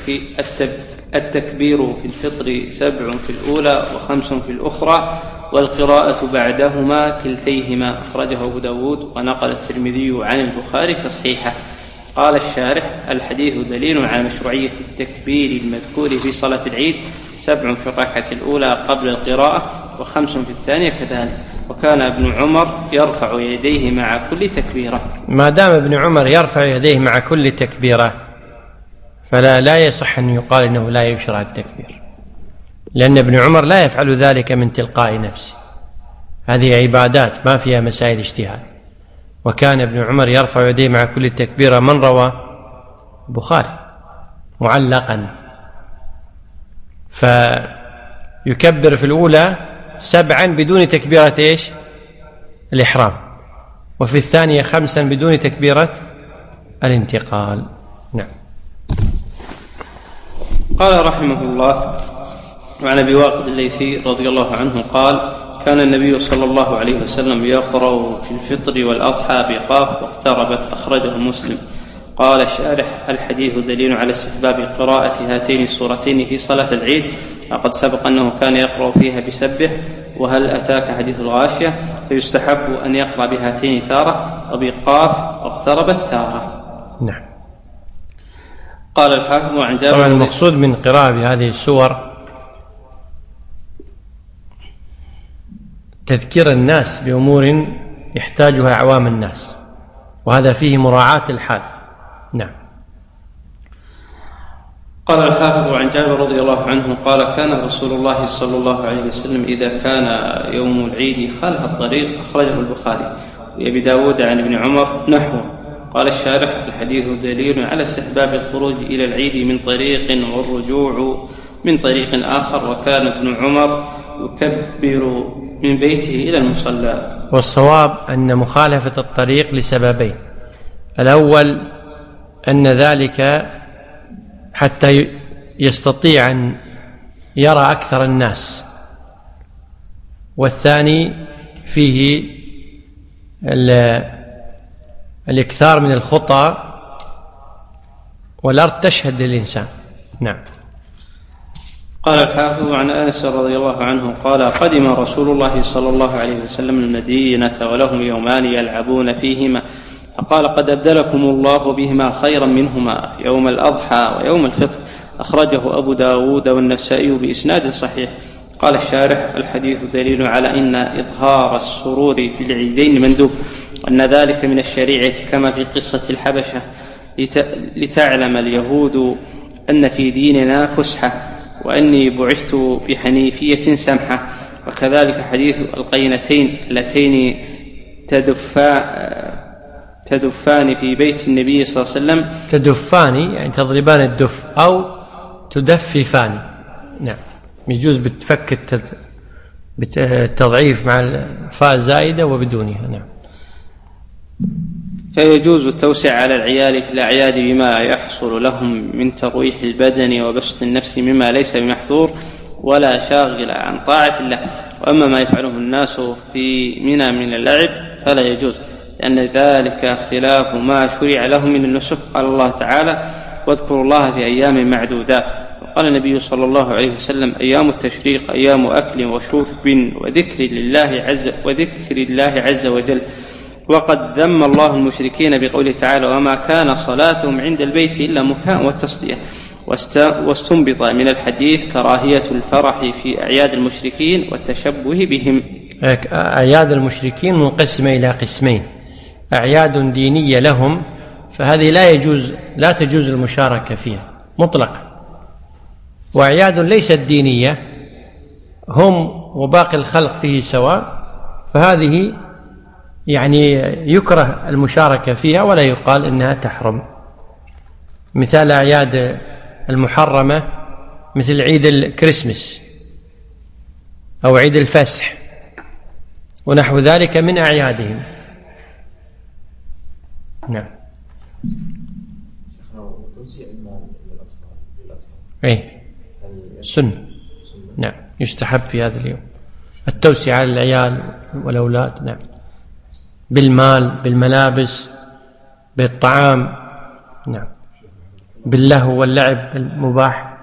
التكبير في الفطر سبع في الأولى وخمس في الأخرى، والقراءة بعدهما كلتيهما، أخرجه أبو داود ونقل الترمذي عن البخاري تصحيحه. قال الشارح الحديث دليل على مشروعية التكبير المذكور في صلاة العيد، سبع في الركعة الأولى قبل القراءة وخمس في الثانية كذلك، وكان ابن عمر يرفع يديه مع كل تكبيرة. ما دام ابن عمر يرفع يديه مع كل تكبيرة فلا لا يصح أن يقال إنه لا يشرع التكبير، لأن ابن عمر لا يفعل ذلك من تلقاء نفسه، هذه عبادات ما فيها مسائل اجتهاد. وكان ابن عمر يرفع يديه مع كل تكبيرة. من روى؟ البخاري معلقا. فيكبر في الأولى سبعا بدون تكبيرة إيش؟ الإحرام، وفي الثانية خمسا بدون تكبيرة الانتقال. نعم. قال رحمه الله وعن أبي واقد الليثي رضي الله عنه قال كان النبي صلى الله عليه وسلم يقرأ في الفطر والأضحى بقاف واقتربت، أخرجه مسلم. قال الشارح الحديث دليل على استحباب قراءة هاتين السورتين في صلاة العيد، وقد سبق أنه كان يقرأ فيها بسبح وهل أتاك حديث الغاشية، فيستحب أن يقرأ بهاتين تارة وبقاف واقتربت تارة. نعم. قال الحافظ عن جابر. طبعا المقصود من قراءة بهذه السور تذكير الناس بأمور يحتاجها أعوام الناس، وهذا فيه مراعاة الحال. نعم. قال الحافظ عن جابر رضي الله عنه قال كان رسول الله صلى الله عليه وسلم إذا كان يوم العيد خلف الطريق، أخرجه البخاري وأبي داود عن ابن عمر نحوه. قال الشارح الحديث دليل على استحباب الخروج إلى العيد من طريق والرجوع من طريق آخر، وكان ابن عمر يكبر من بيته إلى المصلى. والصواب أن مخالفة الطريق لسببين: الأول أن ذلك حتى يستطيع أن يرى أكثر الناس، والثاني فيه الإكثار من الخطى والأرض تشهد للإنسان. نعم. قال الحافظ عن أنس رضي الله عنه قال قدم رسول الله صلى الله عليه وسلم المدينة ولهم يومان يلعبون فيهما، فقال قد أبدلكم الله بهما خيرا منهما يوم الأضحى ويوم الفطر. أخرجه أبو داود والنسائي بإسناد صحيح. قال الشارح الحديث دليل على أن إظهار السرور في العيدين مندوب، وأن ذلك من الشريعة كما في قصة الحبشة لتعلم اليهود أن في ديننا فسحة وأني بعثت بحنيفية سمحة. وكذلك حديث القينتين اللتين تدفا تدفان في بيت النبي صلى الله عليه وسلم. تدفان يعني تضربان الدف أو تدففان. نعم، يجوز بالتفك بالتضعيف مع الفاء زائدة وبدونها. نعم. فيجوز التوسع على العيال في الأعياد بما يحصل لهم من ترويح البدن وبسط النفس مما ليس بمحظور ولا شاغل عن طاعة الله. وأما ما يفعله الناس في منى من اللعب فلا يجوز، لأن ذلك خلاف ما شرع لهم من النسك. قال الله تعالى واذكروا الله في أيام معدودات. وقال النبي صلى الله عليه وسلم أيام التشريق أيام أكل وشرب وذكر لله عز, وذكر الله عز وجل. وقد ذم الله المشركين بقوله تعالى وما كان صلاتهم عند البيت إلا مكاء والتصدية. واستنبط من الحديث كراهية الفرح في أعياد المشركين والتشبه بهم. أعياد المشركين منقسمة إلى قسمين: أعياد دينية لهم فهذه لا يجوز لا تجوز المشاركة فيها مطلقا، وأعياد ليست دينية هم وباقي الخلق فيه سواء، فهذه يعني يكره المشاركة فيها ولا يقال إنها تحرم. مثال أعياد المحرمة مثل عيد الكريسماس أو عيد الفسح ونحو ذلك من أعيادهم. نعم. اي سن. نعم، يستحب في هذا اليوم التوسعة على العيال والأولاد. نعم، بالمال، بالملابس، بالطعام. نعم، باللهو واللعب المباح.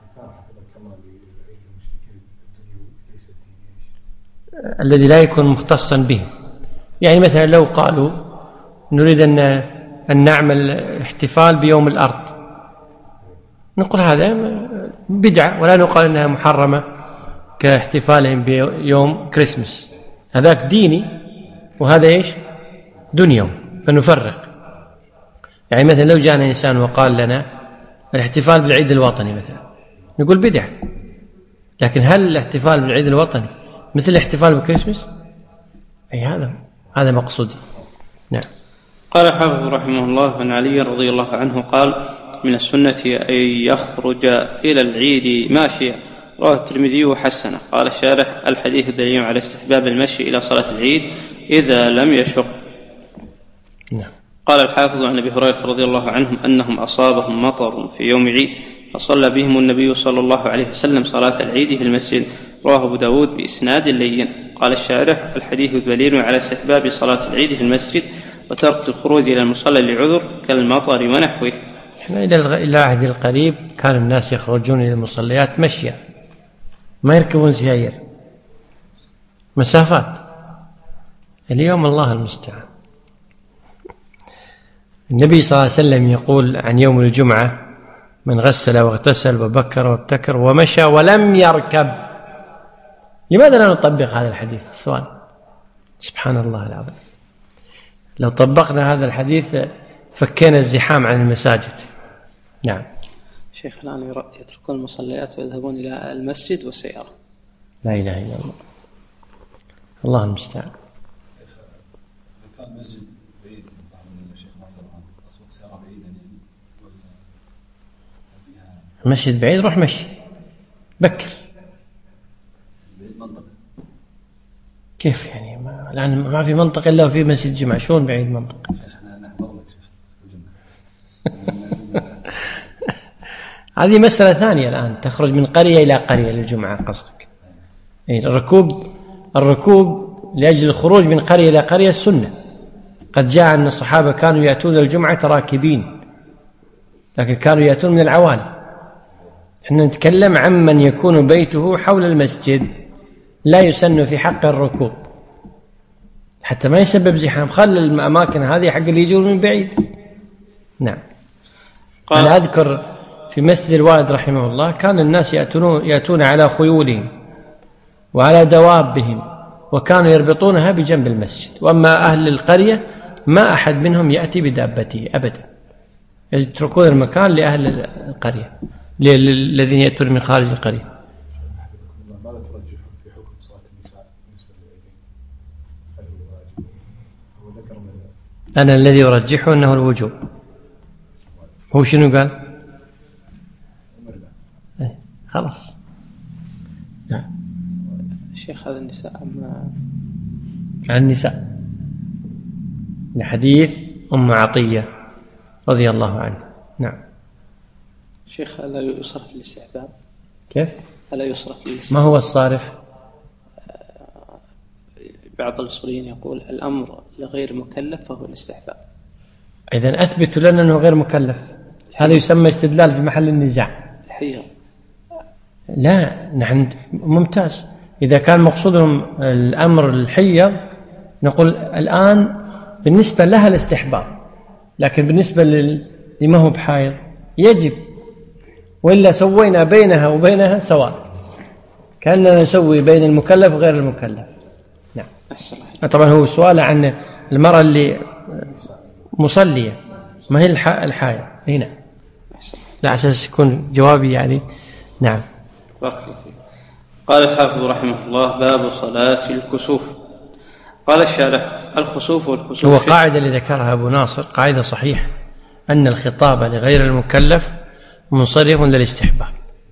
الذي لا يكون مختصا به، يعني مثلا لو قالوا نريد أن أن نعمل احتفال بيوم الأرض، نقول هذا بدعة ولا نقال أنها محرمة كاحتفالهم بيوم كريسمس. هذاك ديني وهذا إيش دنيوي، فنفرق. يعني مثلا لو جاءنا إنسان وقال لنا الاحتفال بالعيد الوطني مثلا، نقول بدعة، لكن هل الاحتفال بالعيد الوطني مثل الاحتفال بالكريسمس؟ أي هذا هذا مقصودي. نعم. قال الحافظ رحمه الله عن علي رضي الله عنه قال من السنة أن يخرج إلى العيد ماشيا. رواه الترمذي وحسنه. قال الشارح الحديث دليل على استحباب المشي إلى صلاة العيد إذا لم يشق. نعم. قال الحافظ عن أبي هريرة رضي الله عنهم أنهم أصابهم مطر في يوم عيد فصلى بهم النبي صلى الله عليه وسلم صلاة العيد في المسجد. رواه أبو داود بإسناد لين. قال الشارح الحديث دليل على استحباب صلاة العيد في المسجد وترك الخروج إلى المصلى لعذر كالمطر ونحوه. احنا إلى العهد القريب كان الناس يخرجون إلى المصليات مشيا، ما يركبون سيائر، مسافات. اليوم الله المستعان. النبي صلى الله عليه وسلم يقول عن يوم الجمعة من غسل واغتسل وبكر وابتكر ومشى ولم يركب. لماذا لا نطبق هذا الحديث؟ سؤال. سبحان الله العظيم، لو طبقنا هذا الحديث فكينا الزحام عن المساجد. نعم. شيخ الآن يتركون المصليات ويذهبون إلى المسجد والسيارة. لا إله إلا الله، الله المستعان. كان المسجد بعيد من الشيخ ما يقدر عن أصوات السيارة بعيدا يعني المسجد بعيد، روح مشي بكر. بعيد منطقة كيف يعني؟ ما الآن ما في منطقة إلا وفي مسجد جمعة، شلون بعيد منطقة؟ هذه مسألة ثانية الآن، تخرج من قرية إلى قرية للجمعة قصدك. الركوب الركوب لأجل الخروج من قرية إلى قرية السنة. قد جاء أن الصحابة كانوا يأتون الجمعة راكبين، لكن كانوا يأتون من العوالي. احنا نتكلم عن من يكون بيته حول المسجد، لا يسن في حق الركوب حتى ما يسبب زحام. خل الأماكن هذه حق اللي يجون من بعيد. نعم. أنا أذكر في مسجد الوالد رحمه الله كان الناس يأتون, يأتون على خيولهم وعلى دوابهم، وكانوا يربطونها بجنب المسجد. وأما أهل القرية ما أحد منهم يأتي بدابته أبدا، يتركون المكان لأهل القرية الذين يأتون من خارج القرية. ماذا ترجح في حكم صلاة النساء بالنسبة للعيدين؟ هل هو واجب؟ هو ذكر من أنا الذي أرجحه أنه الوجوب. هو شنو قال؟ إيه خلاص. نعم. شيخ هذا النساء أما عن النساء لحديث أم عطية رضي الله عنها. نعم. شيخ ألا يصرف للاستحباب؟ كيف؟ ألا يصرف للاستحباب؟ ما هو الصارف؟ بعض الأصوليين يقول الأمر لغير مكلف فهو الاستحباب. إذن أثبت لنا أنه غير مكلف، هذا يسمى استدلال في محل النزاع. الحيض لا، نحن ممتاز. إذا كان مقصودهم الأمر الحيض نقول الآن بالنسبة لها الاستحباب، لكن بالنسبة لما هو بحائض يجب، وإلا سوينا بينها وبينها سواء، كأننا نسوي بين المكلف وغير المكلف. نعم. طبعا هو سؤال عن المرأة اللي مصلية ما هي الحائض هنا، لا أساس يكون جوابي يعني. نعم. قال الحافظ رحمه الله: باب صلاة الكسوف. قال الشارح: الخسوف والكسوف هو قاعدة اللي ذكرها أبو ناصر قاعدة صحيحة، أن الخطاب لغير المكلف منصرف للاستحباب،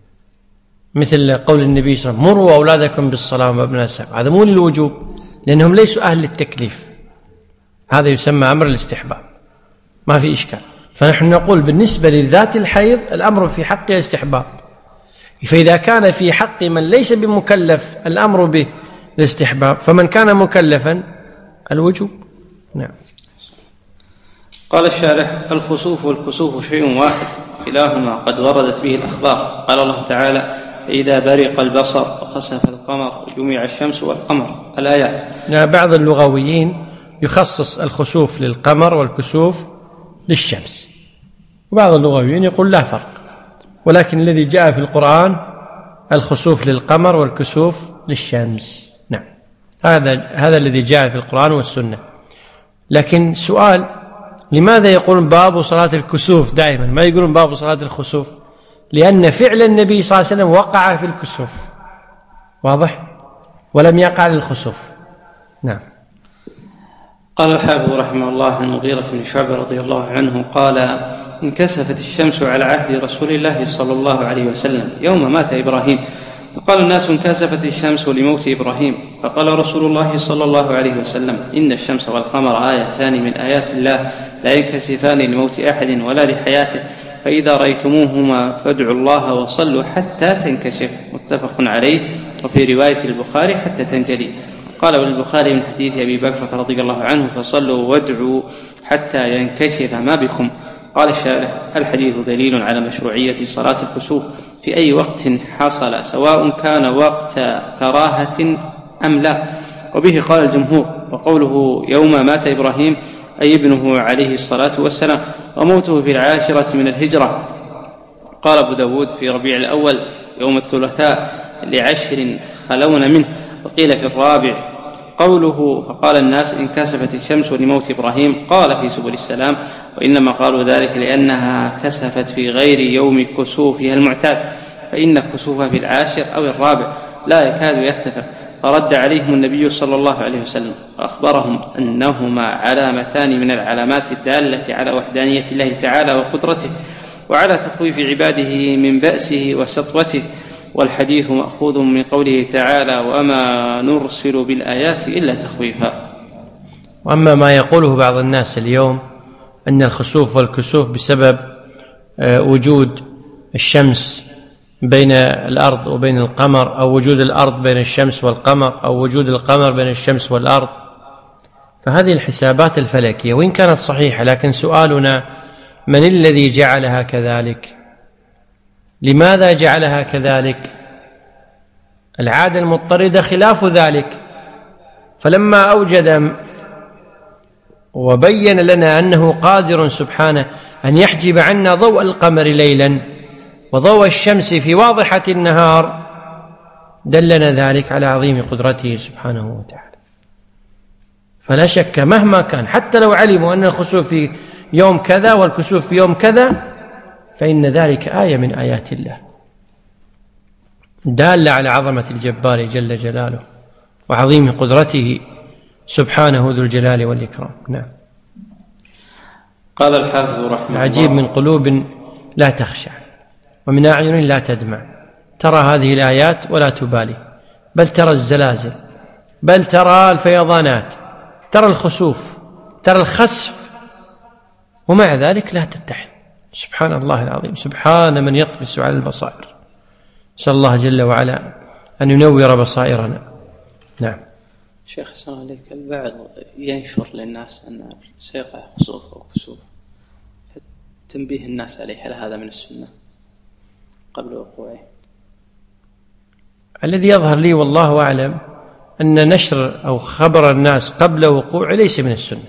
مثل قول النبي صلى الله عليه وسلم: مروا أولادكم بالصلاة وابناء السبع. هذا مو للوجوب لأنهم ليسوا أهل للتكليف، هذا يسمى أمر الاستحباب، ما في إشكال. فنحن نقول بالنسبة لذات الحيض الأمر في حقها استحباب، فإذا كان في حق من ليس بمكلف الأمر به الاستحباب، فمن كان مكلفا الوجوب. نعم. قال الشارح: الخسوف والكسوف شيء واحد، كلاهما قد وردت به الأخبار. قال الله تعالى: إذا برق البصر وخسف القمر وجمع الشمس والقمر، الآيات. بعض اللغويين يخصص الخسوف للقمر والكسوف للشمس، وبعض اللغويين يقول لا فرق، ولكن الذي جاء في القرآن الخسوف للقمر والكسوف للشمس. نعم، هذا هذا الذي جاء في القرآن والسنة. لكن سؤال: لماذا يقولون باب صلاة الكسوف دائما، ما يقولون باب صلاة الخسوف؟ لأن فعل النبي صلى الله عليه وسلم وقع في الكسوف، واضح، ولم يقع للخسوف. نعم. قال الحافظ رحمه الله عن المغيرة بن شعبة رضي الله عنه قال: انكسفت الشمس على عهد رسول الله صلى الله عليه وسلم يوم مات إبراهيم، فقال الناس: انكسفت الشمس لموت إبراهيم. فقال رسول الله صلى الله عليه وسلم: إن الشمس والقمر آيتان من آيات الله لا ينكسفان لموت أحد ولا لحياته، فإذا رأيتموهما فادعوا الله وصلوا حتى تنكشف. متفق عليه. وفي رواية البخاري: حتى تنجلي. قال البخاري من حديث أبي بكر رضي الله عنه: فصلوا وادعوا حتى ينكشف ما بكم. قال الشارح: الحديث دليل على مشروعية صلاة الكسوف في أي وقت حصل، سواء كان وقت كراهة أم لا، وبه قال الجمهور. وقوله يوم مات إبراهيم أي ابنه عليه الصلاة والسلام، وموته في العاشرة من الهجرة، قال أبو داود في ربيع الأول يوم الثلاثاء لعشر خلون منه. وقيل في الرابع قوله فقال الناس انكسفت الشمس لموت إبراهيم. قال في سبل السلام وإنما قالوا ذلك لأنها كسفت في غير يوم كسوفها المعتاد، فإن كسوفها في العاشر أو الرابع لا يكاد يتفق. فرد عليهم النبي صلى الله عليه وسلم وأخبرهم أنهما علامتان من العلامات الدالة على وحدانية الله تعالى وقدرته وعلى تخويف عباده من بأسه وسطوته، والحديث مأخوذ من قوله تعالى وما نرسل بالآيات إلا تخويفا. وأما ما يقوله بعض الناس اليوم أن الخسوف والكسوف بسبب وجود الشمس بين الأرض وبين القمر، أو وجود الأرض بين الشمس والقمر، أو وجود القمر بين الشمس والأرض، فهذه الحسابات الفلكية وإن كانت صحيحة، لكن سؤالنا من الذي جعلها كذلك؟ لماذا جعلها كذلك؟ العادة المضطردة خلاف ذلك. فلما أوجد وبين لنا أنه قادر سبحانه أن يحجب عنا ضوء القمر ليلا وضوء الشمس في واضحة النهار، دلنا ذلك على عظيم قدرته سبحانه وتعالى. فلا شك مهما كان، حتى لو علموا أن الخسوف في يوم كذا والكسوف في يوم كذا، فإن ذلك آية من آيات الله دالة على عظمة الجبار جل جلاله وعظيم قدرته سبحانه ذو الجلال والإكرام. نعم. قال الحافظ رحمه الله العجيب من قلوب لا تخشع ومن أعين لا تدمع ترى هذه الآيات ولا تبالي، بل ترى الزلازل، بل ترى الفيضانات، ترى الخسوف، ترى الخسف، ومع ذلك لا تتحد. سبحان الله العظيم، سبحان من يطمس على البصائر. نسأل الله جل وعلا أن ينور بصائرنا. نعم. شيخ السلام عليك، البعض ينشر للناس أن سيقع خسوف أو كسوف، فتنبيه الناس عليه، هل هذا من السنة قبل وقوعه؟ الذي يظهر لي والله أعلم أن نشر أو خبر الناس قبل وقوعه ليس من السنة،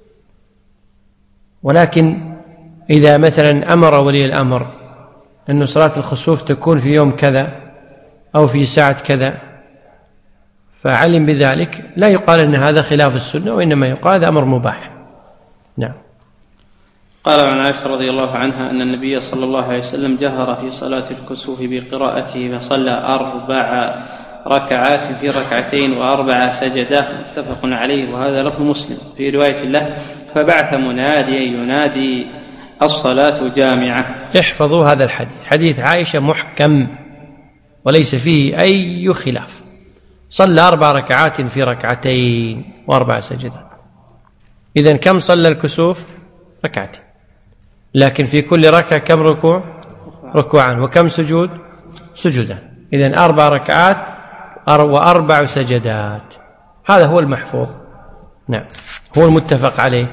ولكن إذا مثلا أمر ولي الأمر أن صلاة الخسوف تكون في يوم كذا أو في ساعة كذا فعلم بذلك، لا يقال أن هذا خلاف السنة، وإنما يقال هذا أمر مباح. نعم. قال عن عائشة رضي الله عنها أن النبي صلى الله عليه وسلم جهر في صلاة الكسوف بقراءته فصلى أربع ركعات في ركعتين وأربع سجدات، متفق عليه، وهذا لفظ مسلم. في رواية له فبعث مناديا ينادي الصلاة جامعة. احفظوا هذا الحديث، حديث عائشة محكم وليس فيه أي خلاف. صلى أربع ركعات في ركعتين وأربع سجدات. إذن كم صلى الكسوف؟ ركعتين، لكن في كل ركعة كم ركوع؟ ركوعان. وكم سجود؟ سجودان. إذن أربع ركعات وأربع سجدات، هذا هو المحفوظ. نعم، هو المتفق عليه.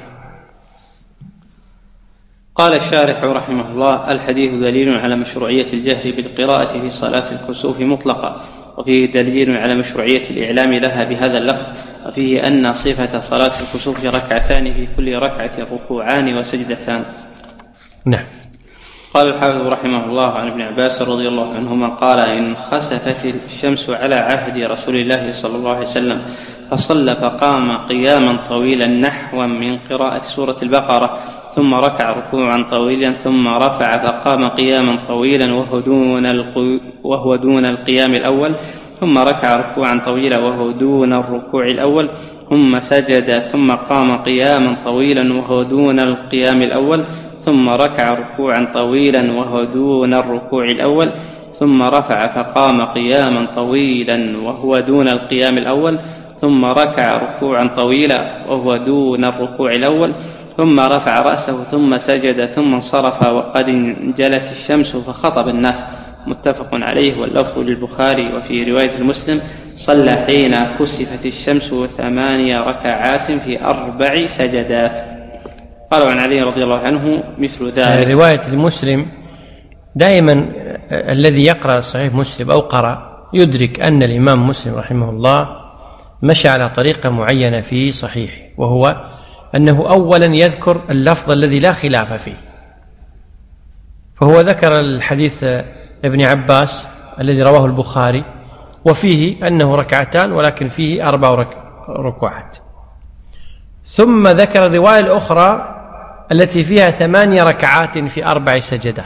قال الشارح رحمه الله: الحديث دليل على مشروعية الجهر بالقراءة في صلاة الكسوف مطلقا، وفيه دليل على مشروعية الإعلام لها بهذا اللفظ، وفيه أن صفة صلاة الكسوف ركعتان في كل ركعة ركوعان وسجدتان. نعم. قال الحافظ رحمه الله عن ابن عباس رضي الله عنهما قال: إن خسفت الشمس على عهد رسول الله صلى الله عليه وسلم فصلى فقام قياما طويلا نحوا من قراءة سورة البقرة، ثم ركع ركوعا طويلا، ثم رفع فقام قياما طويلا وهو دون, القو... وهو دون القيام الأول، ثم ركع ركوعا طويلا وهو دون الركوع الأول، ثم سجد، ثم قام قياما طويلا وهو دون القيام الأول، ثم ركع ركوعا طويلا وهو دون الركوع الأول، ثم رفع فقام قياما طويلا وهو دون القيام الأول، ثم ركع ركوعا طويلا وهو دون الركوع الأول، ثم رفع رأسه، ثم سجد، ثم انصرف وقد انجلت الشمس فخطب الناس، متفق عليه، واللفظ للبخاري. وفي رواية المسلم: صلى حين كسفت الشمس ثمانية ركعات في أربع سجدات. قالوا عن علي رضي الله عنه مثل ذلك. رواية المسلم دائما الذي يقرأ صحيح مسلم أو قرأ يدرك أن الإمام مسلم رحمه الله مشى على طريقة معينة في صحيحه، وهو أنه أولا يذكر اللفظ الذي لا خلاف فيه، فهو ذكر الحديث ابن عباس الذي رواه البخاري وفيه أنه ركعتان ولكن فيه أربع ركوعات. ثم ذكر الرواية الأخرى التي فيها ثمانية ركعات في أربع سجدات.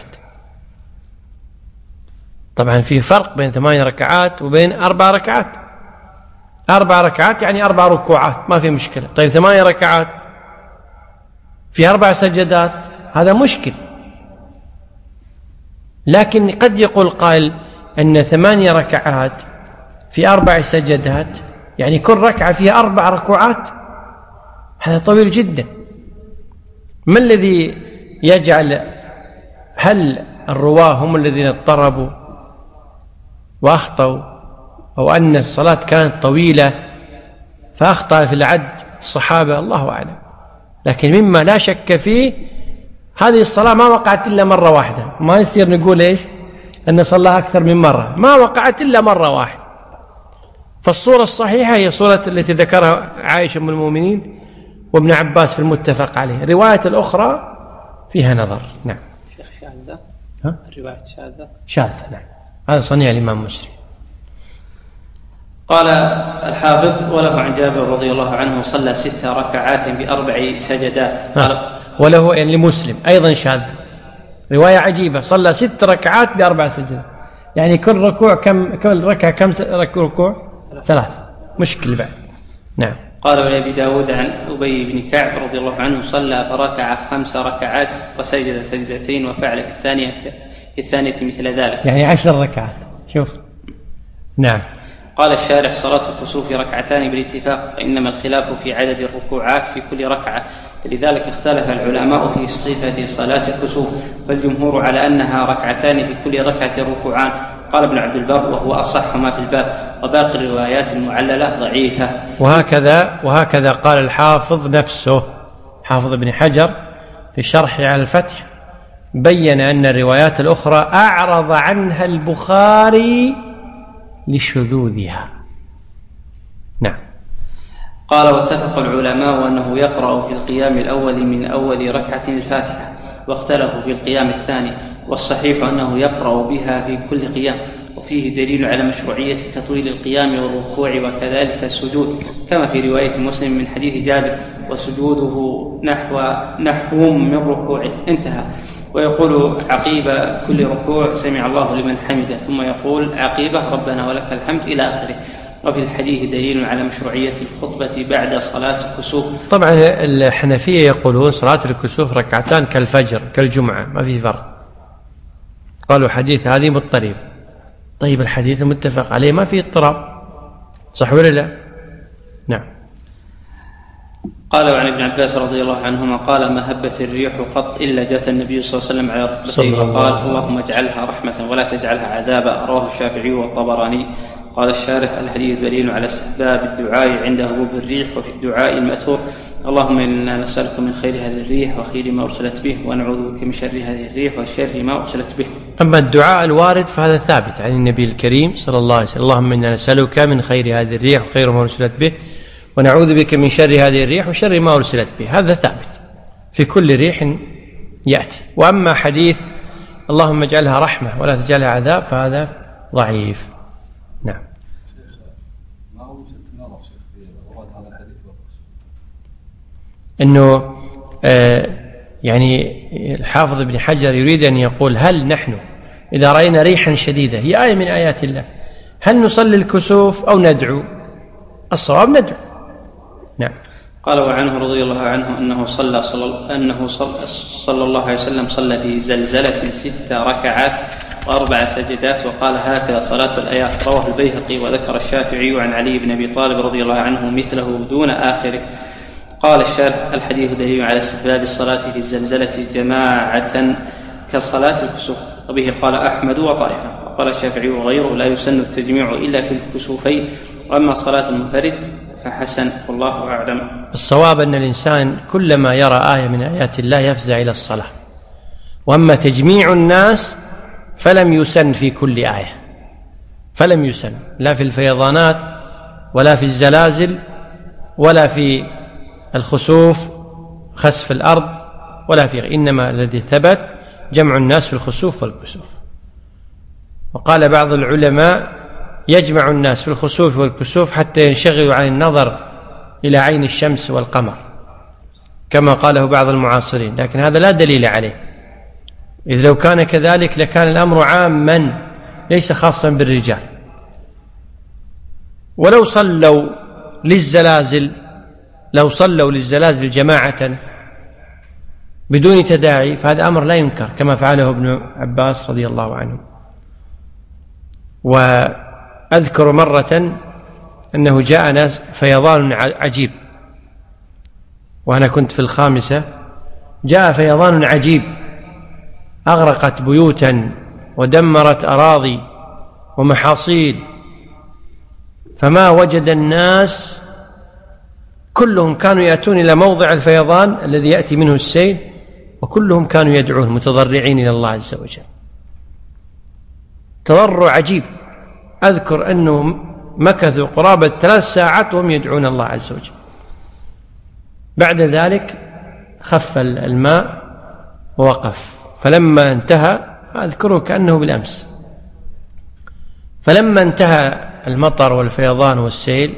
طبعا فيه فرق بين ثمانية ركعات وبين أربع ركعات. أربع ركعات يعني أربع ركوعات ما في مشكلة. طيب ثمانية ركعات في أربع سجدات هذا مشكل. لكن قد يقول قائل أن ثمانية ركعات في أربع سجدات يعني كل ركعة فيها أربع ركوعات، هذا طويل جدا. ما الذي يجعل، هل الرواة هم الذين اضطربوا وأخطأوا، أو أن الصلاة كانت طويلة فأخطأ في العد الصحابة؟ الله أعلم. لكن مما لا شك فيه هذه الصلاة ما وقعت إلا مرة واحدة. ما يصير نقول إيش أن صلى أكثر من مرة، ما وقعت إلا مرة واحدة. فالصورة الصحيحة هي صورة التي ذكرها عائشة أم المؤمنين وابن عباس في المتفق عليه. الرواية الأخرى فيها نظر. نعم. شيخ شاذة؟ ها؟ الرواية شاذة؟ شاذة نعم. هذا صنيع الإمام مسلم. قال الحافظ: وله عن جابر رضي الله عنه صلى ست ركعات بأربع سجدات. قال وله يعني لمسلم أيضا شاذ، رواية عجيبة، صلى ست ركعات بأربع سجدات، يعني كل ركوع كم، كل ركعة كم ركوع؟ ثلاث. مشكل بعد. نعم. قال ولأبي داود عن أبي بن كعب رضي الله عنه صلى فركع خمس ركعات وسجد سجدتين وفعل في الثانية في الثانية مثل ذلك، يعني عشر ركعات. شوف. نعم. قال الشارح: صلاة الكسوف ركعتان بالاتفاق، وإنما الخلاف في عدد الركوعات في كل ركعة، فلذلك اختلف العلماء في صفة صلاة الكسوف، فالجمهور على أنها ركعتان في كل ركعة ركوعان. قال ابن عبد البر: وهو أصح ما في الباب، وباقي الروايات المعللة ضعيفة. وهكذا وهكذا قال الحافظ نفسه، حافظ ابن حجر في شرحه على الفتح، بين أن الروايات الأخرى أعرض عنها البخاري لشذوذها. نعم. قال: واتفق العلماء أنه يقرأ في القيام الأول من أول ركعة الفاتحة، واختلفوا في القيام الثاني، والصحيح أنه يقرأ بها في كل قيام، وفيه دليل على مشروعية تطويل القيام والركوع وكذلك السجود، كما في رواية مسلم من حديث جابر: وسجوده نحو نحو من ركوعه، انتهى. ويقول عقيب كل ركوع: سمع الله لمن حمده، ثم يقول عقيبه: ربنا ولك الحمد، إلى آخره. وفي الحديث دليل على مشروعية الخطبة بعد صلاة الكسوف. طبعا الحنفية يقولون صلاة الكسوف ركعتان كالفجر كالجمعة، ما في فرق. قالوا حديث هذه مضطرب. طيب الحديث المتفق عليه ما في اضطراب، صح ولا لا؟ نعم. قال عن ابن عباس رضي الله عنهما قال: ما هبت الريح قط إلا جاث النبي صلى الله عليه وسلم على ركبتيه وقال: اللهم اجعلها رحمة ولا تجعلها عذابا. رواه الشافعي والطبراني. قال الشارح: الحديث دليل على استحباب الدعاء عند هبوب الريح، وفي الدعاء المأثور: اللهم إنا نسألك من خير هذه الريح وخير ما أرسلت به، ونعوذ بك من شر هذه الريح وشر ما أرسلت به. أما الدعاء الوارد فهذا ثابت عن النبي الكريم صلى الله عليه وسلم: اللهم إنا نسألك من خير هذه الريح وخير ما أرسلت به، ونعوذ بك من شر هذه الريح وشر ما أرسلت به. هذا ثابت في كل ريح يأتي. وأما حديث اللهم اجعلها رحمة ولا تجعلها عذاب فهذا ضعيف. نعم. أنه آه يعني الحافظ ابن حجر يريد أن يقول: هل نحن إذا رأينا ريحا شديدة، هي آية من آيات الله، هل نصلي الكسوف أو ندعو؟ الصواب ندعو. نعم. قال وعنه رضي الله عنه أنه صلى صلى أنه صلى, صلى الله عليه وسلم صلى في زلزلة ست ركعات وأربع سجدات، وقال: هكذا صلاة الآيات. رواه البيهقي. وذكر الشافعي عن علي بن أبي طالب رضي الله عنه مثله دون آخره. قال الشارح: الحديث دليل على استحباب الصلاة في الزلزلة جماعة كصلاة الكسوف، وبه قال أحمد وطائفة. وقال الشافعي وغيره: لا يسن التجميع إلا في الكسوفين، وأما صلاة المنفرد فحسن، والله أعلم. الصواب أن الإنسان كلما يرى آية من آيات الله يفزع إلى الصلاة. وأما تجميع الناس فلم يسن في كل آية، فلم يسن لا في الفيضانات ولا في الزلازل ولا في الخسوف خسف الأرض ولا في، إنما الذي ثبت جمع الناس في الخسوف والكسوف. وقال بعض العلماء يجمع الناس في الخسوف والكسوف حتى ينشغلوا عن النظر إلى عين الشمس والقمر كما قاله بعض المعاصرين، لكن هذا لا دليل عليه، إذ لو كان كذلك لكان الأمر عاما ليس خاصا بالرجال. ولو صلوا للزلازل لو صلوا للزلازل جماعة بدون تداعي فهذا أمر لا ينكر كما فعله ابن عباس رضي الله عنه. وأذكر مرة أنه جاء ناس فيضان عجيب، وأنا كنت في الخامسة، جاء فيضان عجيب أغرقت بيوتا ودمرت أراضي ومحاصيل، فما وجد الناس كلهم كانوا يأتون إلى موضع الفيضان الذي يأتي منه السيل، وكلهم كانوا يدعون متضرعين إلى الله عز وجل، تضرع عجيب. أذكر أنهم مكثوا قرابة ثلاث ساعات وهم يدعون الله عز وجل. بعد ذلك خف الماء ووقف، فلما انتهى، أذكره كأنه بالأمس، فلما انتهى المطر والفيضان والسيل،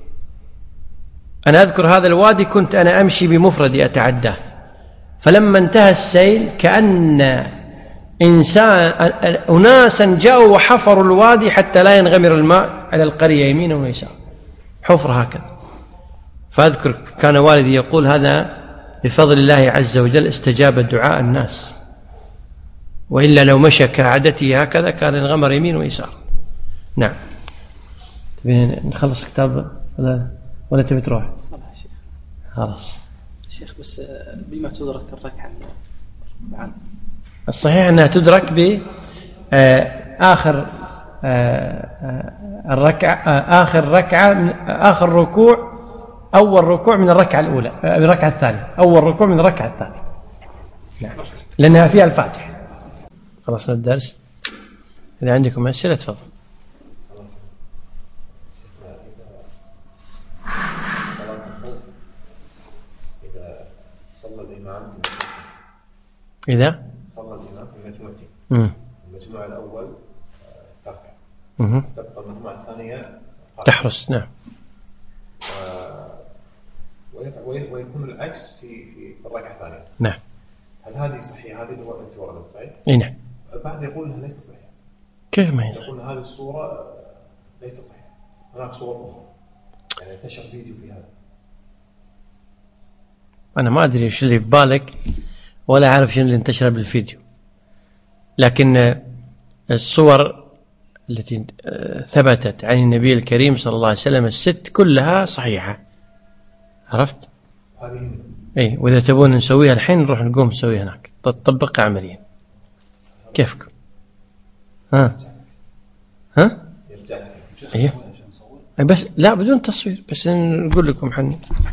أنا أذكر هذا الوادي كنت أنا أمشي بمفردي أتعداه، فلما انتهى السيل كأن إنسان أناسا جاءوا وحفروا الوادي حتى لا ينغمر الماء على القرية يمينا ويسارا، حفر هكذا. فأذكر كان والدي يقول هذا بفضل الله عز وجل استجاب دعاء الناس، وإلا لو مشى كعادته هكذا كان ينغمر يمين ويسار. نعم. تبين نخلص كتاب ولا ولا تبي تروح؟ خلاص شيخ، بس بما تدرك الركعة عن الصحيح أنها تدرك بآخر الركعة، آخر ركعة، آخر ركوع، أول ركوع من الركعة الأولى، من الركعة الثانية، أول ركوع من الركعة الثانية. نعم. لأنها فيها الفاتحة. خلصنا الدرس. إذا عندكم أسئلة تفضل. إذا صلى الإمام في مجموعتين، المجموعة الأول تركع، تبقى المجموعة الثانية تحرس. نعم. ويكون العكس في في الركعة الثانية. نعم. هل هذه صحيحة؟ هذه التي وردت صحيح؟ إيه نعم. البعض يقول أنها ليست صحيحة. كيف ما هي؟ يقول هذه الصورة ليست صحيحة، هناك صور أخرى، يعني انتشر فيديو في هذا. أنا ما أدري إيش اللي ببالك ولا أعرف شنو اللي انتشر بالفيديو، لكن الصور التي ثبتت عن النبي الكريم صلى الله عليه وسلم الست كلها صحيحة. عرفت؟ هذه إيه. وإذا تبون نسويها الحين نروح نقوم نسويها هناك، تطبقها عمليا. كيفكم؟ ها ها؟ إيه. بس لا بدون تصوير، بس نقول لكم حن